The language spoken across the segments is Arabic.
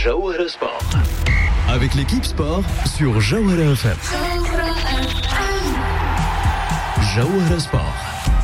Jawhara Sport. Avec l'équipe sport sur Jawhara FM. Jawhara Sport.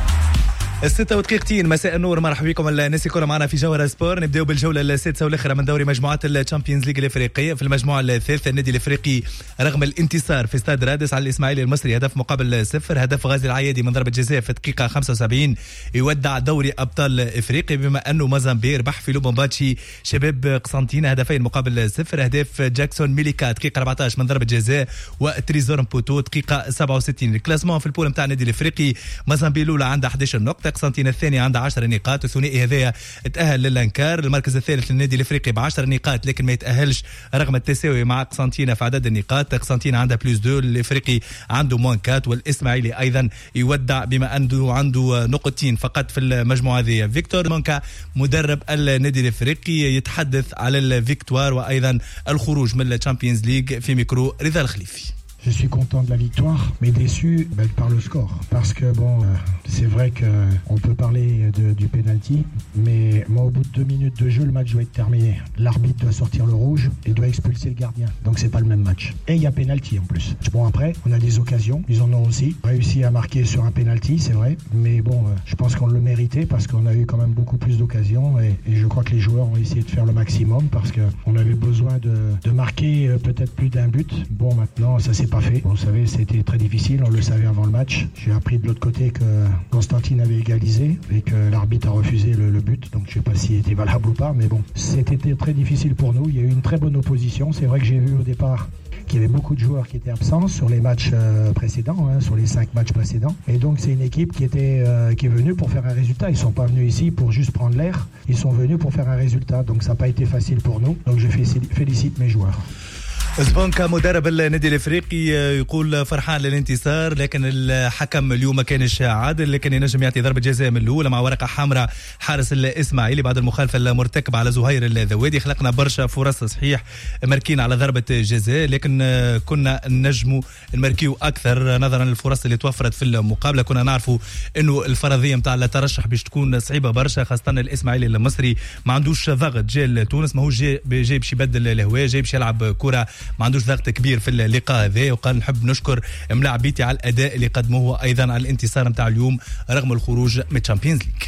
6 مساء النور، مرحبا بكم الناس الكل معنا في جوهرة سبور. نبداو بالجولة السادسة والأخيرة من دوري مجموعات الشامبيونز ليج الإفريقية. في المجموعة الثالثة النادي الإفريقي رغم الانتصار في استاد رادس على الإسماعيلي المصري هدف مقابل 0، هدف غازي العيادي من ضربة جزاء في الدقيقة 75 يودع دوري أبطال إفريقيا، بما أنه مازامبي ربح في لوبومباتشي شباب قسنطينة هدفين مقابل 0، أهداف جاكسون ميليكا دقيقة 14 من ضربة جزاء وتريزور مبوتو دقيقة 67. الكلاسمون في البول نتاع النادي الإفريقي، مازامبي الأولى عندها 11 نقطة، قسنطينة الثانية عندها 10 نقاط، الثنائي هذايا تأهل للأنكار. المركز الثالث للنادي الإفريقي ب10 نقاط لكن ما يتأهلش رغم التساوي مع قسنطينة في عدد النقاط. قسنطينة عندها بلس 2، الإفريقي عنده -4، والإسماعيلي أيضا يودع بما أنه عنده نقطتين فقط في المجموعة هذه. فيكتور مونكا مدرب النادي الإفريقي يتحدث على الفيكتوار وأيضا الخروج من الشامبيونز ليج في ميكرو رضا الخليفي. Je suis content de la victoire, mais déçu par le score. Parce que c'est vrai qu'on peut parler du penalty, mais moi, au bout de 2 minutes de jeu, le match doit être terminé. L'arbitre doit sortir le rouge et doit expulser le gardien. Donc c'est pas le même match. Et il y a penalty en plus. Bon, après, on a des occasions, ils en ont aussi. Réussi à marquer sur un penalty, c'est vrai. Mais bon, je pense qu'on le méritait parce qu'on a eu quand même beaucoup plus d'occasions. Et je crois que les joueurs ont essayé de faire le maximum parce qu'on avait besoin de marquer peut-être plus d'un but. Bon, maintenant, ça s'est pas fait. Vous savez, c'était très difficile, on le savait avant le match. J'ai appris de l'autre côté que Constantine avait égalisé et que l'arbitre a refusé le but. Donc je ne sais pas s'il était valable ou pas, mais bon, c'était très difficile pour nous. Il y a eu une très bonne opposition. C'est vrai que j'ai vu au départ qu'il y avait beaucoup de joueurs qui étaient absents sur les matchs précédents, sur les 5 matchs précédents. Et donc c'est une équipe qui est venue pour faire un résultat. Ils ne sont pas venus ici pour juste prendre l'air. Ils sont venus pour faire un résultat. Donc ça n'a pas été facile pour nous. Donc je félicite mes joueurs. زبونكا مدرب النادي الافريقي يقول فرحان للانتصار، لكن الحكم اليوم ما كانش عادل، لكن ينجم يعطي ضربه جزاء من الاولى مع ورقه حمراء حارس الاسماعيلي بعد المخالفه المرتكبه على زهير الذوادي. خلقنا برشا فرص صحيح ماركين على ضربه جزاء، لكن كنا نجموا نماركيو اكثر نظرا للفرص اللي توفرت في المقابله. كنا نعرفوا انه الفرضيه نتاع الترشح باش تكون صعيبه برشا، خاصه الاسماعيلي المصري ما عندوش ضغط جاي لتونس، ما هو جاي باش يبدل الهواء، جاي باش يلعب كره، ما عندوش ضغط كبير في اللقاء هذا. وقال نحب نشكر ملاعبيتي على الاداء اللي قدموه، ايضا على الانتصار نتاع اليوم رغم الخروج من الشامبيونز ليج.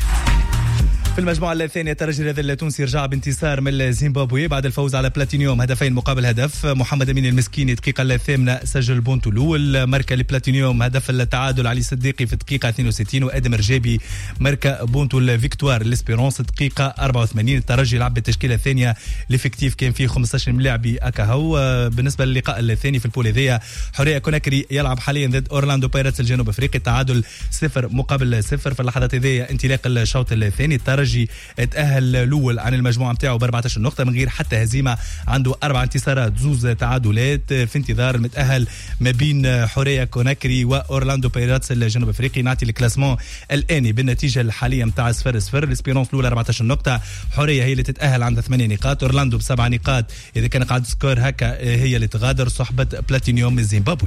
في المجموعة الثانية الترجي الرياضي التونسي رجع بانتصار من زيمبابوي بعد الفوز على بلاتينيوم هدفين مقابل هدف. محمد أمين المسكيني الدقيقة 8 سجل بونتو الأول، ماركا لبلاتينيوم هدف التعادل علي صديقي في الدقيقة 62، وآدم رجابي ماركا بونتو الفيكتوار الاسبيرونس الدقيقة 84. الترجي لعب بالتشكيلة الثانية الافكتيف كان فيه 15 ملاعبي أكاهو. بالنسبة للقاء الثاني في البول هذيا، حورية كوناكري يلعب حاليا ضد أورلاندو بايرتس الجنوب أفريقي، التعادل 0 مقابل 0 في اللحظات هذيا. انطلاق الشوط الثاني، الترجي تأهل الأول عن المجموعة متاعه ب14 نقطة من غير حتى هزيمة، عنده 4 انتصارات 2 تعادلات، في انتظار المتأهل ما بين حورية كوناكري وأورلاندو بايرتس الجنوب أفريقي. نعطي الكلاسمون الآني بالنتيجة الحالية متاع 0-0. الاسبيرونس الأولى 14 نقطة، حورية هي اللي تتأهل عندها 8 نقاط، أورلاندو ب7 نقاط. إذا كان قاعد سكور هكا هي اللي تغادر صحبة بلاتينيوم الزيمبابوي.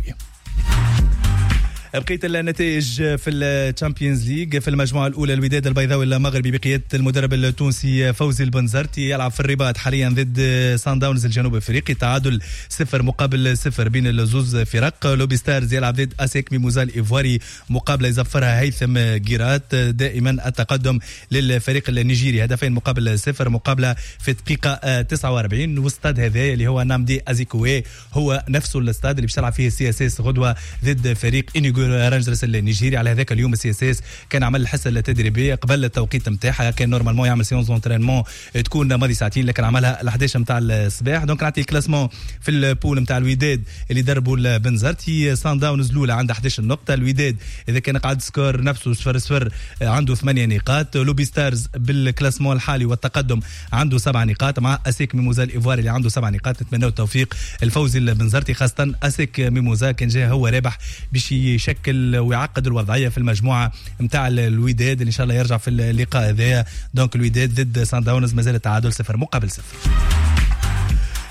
بقية النتائج في الشامبيونز ليج. في المجموعة الأولى الوداد البيضاوي المغربي بقيادة المدرب التونسي فوزي البنزرتي يلعب في الرباط حاليا ضد سان داونز الجنوب افريقي، تعادل 0 مقابل 0 بين الزوز فرق. لوبي ستارز يلعب ضد اسيك ميموزا الايفواري، مقابلة يزفرها هيثم جيرات، دائما التقدم للفريق النيجيري هدفين مقابل 0، مقابلة في الدقيقة 49. واستاد هذا اللي هو نامدي ازيكوي هو نفسه الاستاد اللي بيلعب فيه سي اس اس غدوة ضد فريق انيغو رانجرز النيجيري. على هذاك اليوم السي اس اس كان عمل الحصه التدريبيه قبل التوقيت نتاعها، كان نورمالمون يعمل سيونس دونترينمون تكون ماضي ساعتين، لكن عملها ال 11 نتاع الصباح. دونك نعطي الكلاسمون في البول نتاع الوداد اللي دربوا البنزرتي. سان داونز الاولى عندها 11 نقطه، الوداد اذا كان قاعد سكور نفسه 0-0 عنده 8 نقاط، لوبي ستارز بالكلاسمون الحالي والتقدم عنده 7 نقاط، مع اسيك ميموزا الايفواري اللي عنده 7 نقاط. نتمنى التوفيق الفوزي البنزرتي، خاصه اسيك ميموزا كان جاي هو رابح باش يشكل ويعقد الوضعيه في المجموعه نتاع الوداد اللي ان شاء الله يرجع في اللقاء هذا. دونك الوداد ضد سان داونز مازال التعادل 0 مقابل 0.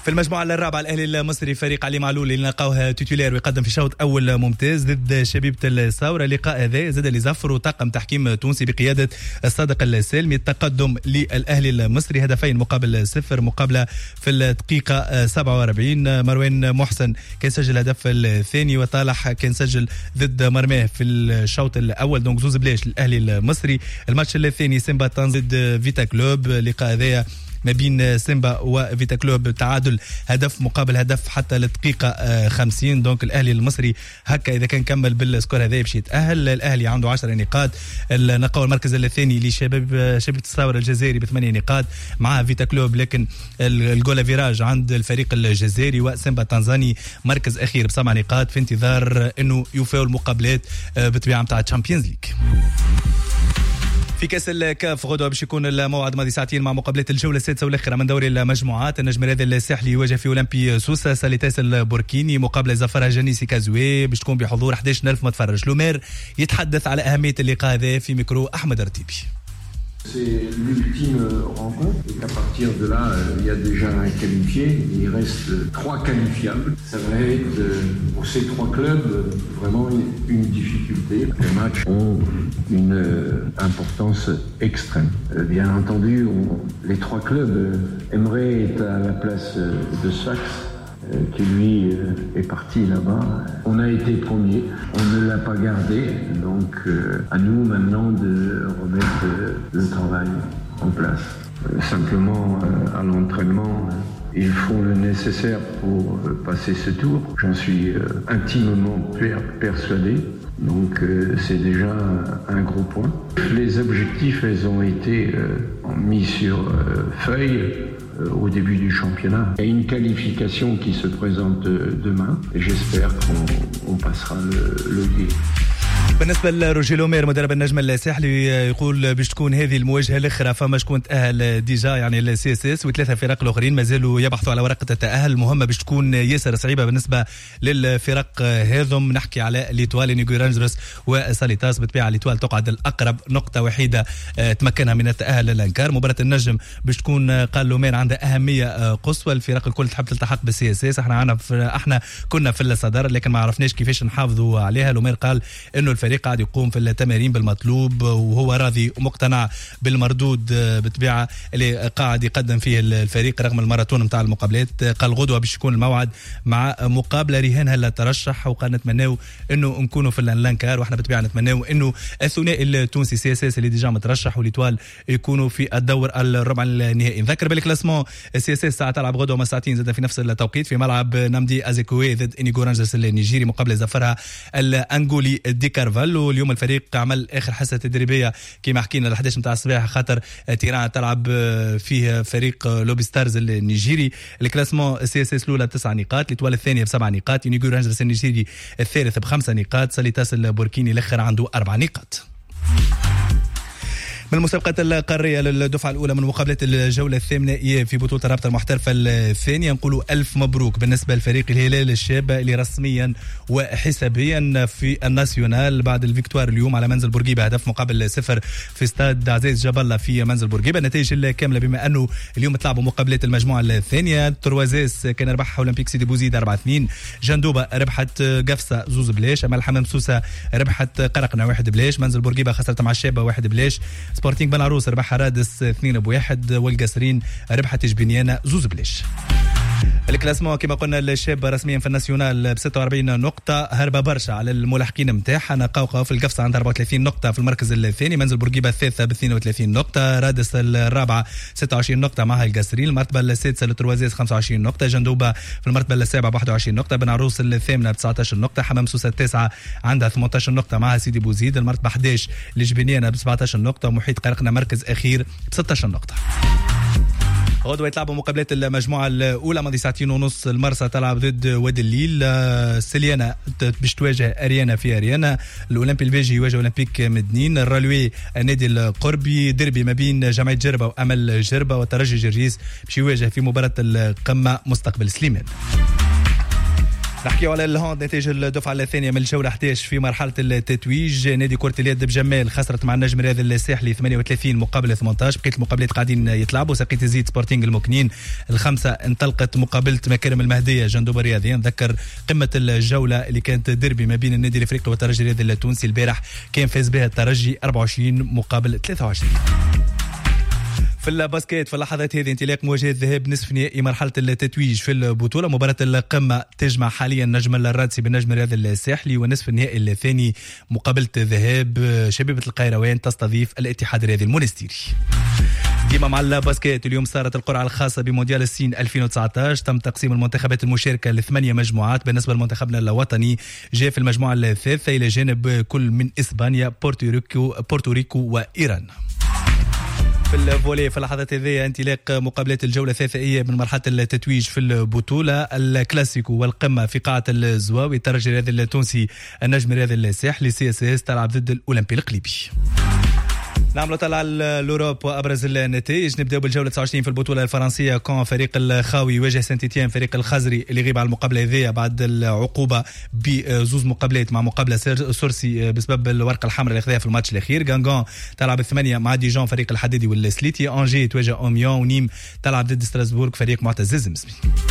في المجموعة الرابعة الأهلي المصري فريق علي معلول اللي لقاوه تيتولير ويقدم في شوط أول ممتاز ضد شبيبة الثورة. اللقاء هذا زاد اللي زفر طاقم تحكيم تونسي بقيادة الصادق السالمي. التقدم للأهلي المصري هدفين مقابل 0 مقابلة في الدقيقة 47. مروان محسن كان سجل الهدف الثاني وطالح كان سجل ضد مرماه في الشوط الأول. دونك زوز بلاش للأهلي المصري. الماتش الثاني سيمبا ضد فيتا كلوب. اللقاء هذا ما بين سيمبا وفيتا كلوب تعادل هدف مقابل هدف حتى للدقيقة 50. دونك الأهلي المصري هكا إذا كان كمل بالسكور هذا باش يتأهل. الأهلي عنده 10 نقاط. نقاو المركز الثاني لشبيبة الثورة الجزائري ب8 نقاط مع فيتا كلوب، لكن الجولا فيراج عند الفريق الجزائري. وسيمبا تنزاني مركز أخير ب7 نقاط في انتظار أنه يوفاو المقابلات بطبيعة متاع تشامبيونز ليج. في كاس الكاف غدوه باش يكون الموعد ماضي ساعتين مع مقابله الجوله السادسه والاخيره من دوري المجموعات. النجم الرياضي الساحلي يواجه في اولمبي سوسه ساليتاس البوركيني. مقابله زفرها جانيسي كازوي باش تكون بحضور 11,000 متفرج. لومير يتحدث على اهميه اللقاء هذا في ميكرو احمد رتيبي. C'est l'ultime rencontre et qu'à partir de là, il y a déjà un qualifié. Il reste 3 qualifiables. Ça va être pour ces 3 clubs vraiment une difficulté. Les matchs ont une importance extrême. Bien entendu, les 3 clubs aimeraient être à la place de Sfax, qui lui est parti là-bas. On a été premier, on ne l'a pas gardé, donc à nous maintenant de remettre le travail en place. Simplement à l'entraînement, ils font le nécessaire pour passer ce tour. J'en suis intimement persuadé. Donc c'est déjà un gros point. Les objectifs, ils ont été mis sur feuille au début du championnat. Il y a une qualification qui se présente demain et j'espère qu'on passera le guet. بالنسبه لروجي لومير مدرب النجم الساحلي يقول باش تكون هذه المواجهه الاخرى فما شكون تاهل ديجا يعني السي اس اس وثلاثه فرق الاخرين مازالوا يبحثوا على ورقه التاهل. المهمه باش تكون ياسر صعيبه بالنسبه للفرق هذم. نحكي على ليتوال نيغو رانجرز وساليتاس. بالطبيعه ليتوال تقعد الاقرب نقطه وحيده تمكنها من التاهل للانكار. مباراه النجم باش تكون قال لومير عندها اهميه قصوى. الفرق الكل تحب تلتحق بالسي اس اس. احنا كنا في الصداره لكن ما عرفناش كيفاش نحافظوا عليها. لومير قال انه الفريق قاعد يقوم في التمارين بالمطلوب وهو راضي ومقتنع بالمردود بالطبيعه اللي قاعد يقدم فيه الفريق رغم الماراثون نتاع المقابلات. قال غدوه باش يكون الموعد مع مقابله رهان هلا ترشح وقال نتمناو انه نكونوا في الانكار واحنا بالطبيعه نتمناو انه الثنائي التونسي سي اس اس اللي ديجا مترشح وليتوال يكونوا في الدور الربع النهائي. نذكر بالكلاسمون سي اس اس ساعه تلعب غدوه ما ساعتين زاد في نفس التوقيت في ملعب نامدي ازيكوي ضد انيغو رانجرز النيجيري. مقابله زفرها الانغولي دي كارفال. واليوم الفريق عمل اخر حصه تدريبيه كما حكينا ل 11 نتاع الصباح خاطر تيران تلعب فيه فريق لوبي ستارز النيجيري. الكلاسمون سي اس اس الاولى ب9 نقاط، ليتوال الثانيه ب7 نقاط، يونيغو رانجرز النيجيري الثالث ب5 نقاط، ساليتاس البوركيني الاخر عنده 4 نقاط. من المسابقات القارية للدفعة الأولى من مقابلة الجولة الثامنة في بطولة الرابطة المحترفة الثانية نقولوا ألف مبروك بالنسبة لفريق الهلال الشاب اللي رسميا وحسابيا في الناسيونال بعد الفيكتوار اليوم على منزل بورقيبة هدف مقابل 0 في استاد عزيز جاب الله في منزل بورقيبة. النتائج الكاملة بما أنه اليوم تلعبوا مقابلة المجموعة الثانية. تروازيس كان ربح أولمبيك سيدي بوزيد 4-2، جندوبة ربحت قفصة 2-0، أمال حمام سوسة ربحت قرقنا 1-0، منزل بورقيبة خسرت مع الشابة 1-0، سبورتينغ بن عروس ربح رادس 2-1، والقصرين ربحت جبينيانا 2-0. الكلاسمون كما قلنا الشاب رسميا في الناسيونال ب 46 نقطة، هربة برشا على الملاحقين نتاعها. قوقعة في القفصة عند 34 نقطة في المركز الثاني، منزل بورقيبة الثالثة ب 32 نقطة، رادس الرابعة 26 نقطة معها القصرين، المرتبة السادسة لتروازيس 25 نقطة، جندوبة في المرتبة السابعة ب 21 نقطة، بن عروس الثامنة ب 19 نقطة، حمام سوسة التاسعة عندها 18 نقطة معها سيدي بوزيد، المرتبة 11 لجبينيانا ب 17 نقطة، ومحيط قرقنا مركز أخير ب 16 نقطة. غدوة يتلعبوا مقابلات المجموعة الأولى ماضي ساعتين ونص. المرسى تلعب ضد وادي الليل، سليانا باش تواجه أريانا في أريانا، الأولمبي البيجي يواجه أولمبيك مدنين، الرالوي النادي القربي، دربي ما بين جمعية جربة وأمل جربة، والترجي جرجيس باش يواجه في مباراة القمة مستقبل سليمان. نحكيو على الهاند نتائج الدفعة الثانية من الجولة 11 في مرحلة التتويج. نادي كرة اليد بجمال خسرت مع النجم الرياضي الساحلي 38 مقابل 18. بقيت المقابلات قاعدين يتلعبوا. ساقية الزيت سبورتينغ المكنين الخمسة انطلقت مقابلة مكارم المهدية جندوب الرياضي. نذكر قمة الجولة اللي كانت ديربي ما بين النادي الافريقي والترجي الرياضي التونسي البارح كان فاز بها الترجي 24 مقابل 23. في الباسكيت في اللحظات هذه انطلاق مواجهة ذهاب نصف نهائي مرحلة التتويج في البطولة. مباراة القمة تجمع حاليا نجم الرادسي بالنجم الرياضي الساحلي، ونصف النهائي الثاني مقابلة ذهاب شبيبة القيروان تستضيف الاتحاد الرياضي المونستيري. ديما مع الباسكيت اليوم صارت القرعة الخاصة بمونديال الصين 2019. تم تقسيم المنتخبات المشاركة ل8 مجموعات. بالنسبة لمنتخبنا الوطني جاء في المجموعة الثالثة إلى جانب كل من إسبانيا بورتوريكو وإيران. في الفولي في اللحظات هذه انطلاق مقابلات الجولة الثلاثائية من مرحلة التتويج في البطولة. الكلاسيكو والقمة في قاعة الزواوي. الترجي الرياضي التونسي النجم الرياضي الساحلي CSS تلعب ضد الأولمبي القليبي. نعملوا طلع الأوروب وأبرز النتائج. نبدأ بالجولة 29 في البطولة الفرنسية. كون فريق الخاوي يواجه سانتيتيان فريق الخزري اللي غيب على المقابلة هذه بعد العقوبة بزوز مقابلات مع مقابلة سورسي بسبب الورقة الحمراء اللي خذاها في الماتش الأخير. غانغان تلعب 8 مع ديجون فريق الحديدي والسليتي. أنجي تواجه أوميون. ونيم تلعب ضد ستراسبورغ فريق معتز المسمي.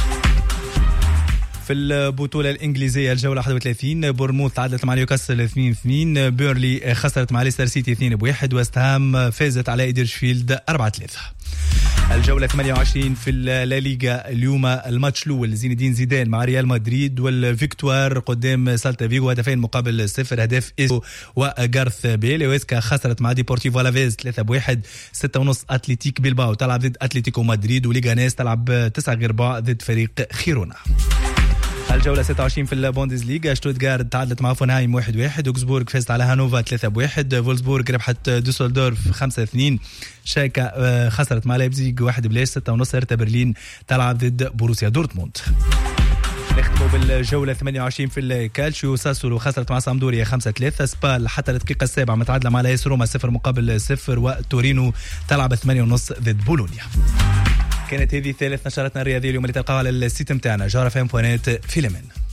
في البطولة الإنجليزية الجولة 31 بورموث تعادلت مع نيوكاسل 2-2. بيرلي خسرت مع ليستر سيتي 2-1. وست هام فازت على إيدرشفيلد 4-3. الجولة 28 في الليغا اليوم الماتش الأول زين الدين زيدان مع ريال مدريد والفيكتوار قدام سالتا فيغو 2 مقابل 0. هدف إيسو وغارث بيل. ويسكا خسرت مع ديبورتيفو لافيز 3-1. 6:30 أتليتيك بيلباو تلعب ضد أتليتيكو مدريد. وليغانيس تلعب 9:15 ضد فريق خيرونا. الجولة 26 في البوندسليغا شتوتغارت تعادلت مع فونهايم 1-1. اوكسبورغ فازت على هانوفا 3-1. فولسبورغ ربحت دوسلدورف 5-2. شايكا خسرت مع لايبزيغ 1-0. 6:30 هرتا برلين تلعب ضد بوروسيا دورتموند. نختموا بالجولة 28 في الكالشيو. ساسولو خسرت مع سامدوريا 5-3. سبال حتى الدقيقة 7 متعادلة مع لايس روما 0 مقابل 0. وتورينو تلعب 8:30 ضد بولونيا. كانت هذه ثالث نشراتنا الرياضية اليوم اللي تلقاها على السيت متاعنا جارة فام في لمن.